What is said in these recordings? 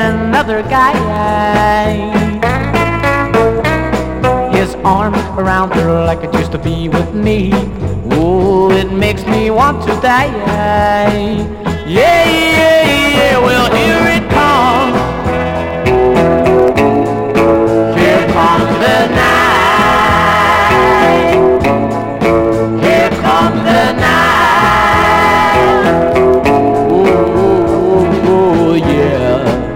another guy. His arms around her like it used to be with me. Oh, it makes me want to die. Yeah, yeah, yeah, well, here it comes. Here comes the night. Here comes the night. Oh, yeah.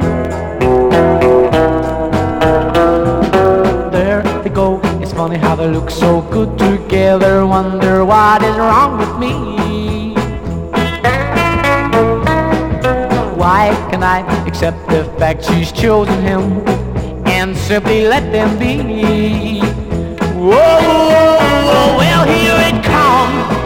There they go. It's funny how they look so good together. Wonder what is wrong with me. Why can I accept the fact she's chosen him and simply let them be? Whoa, well, here it comes.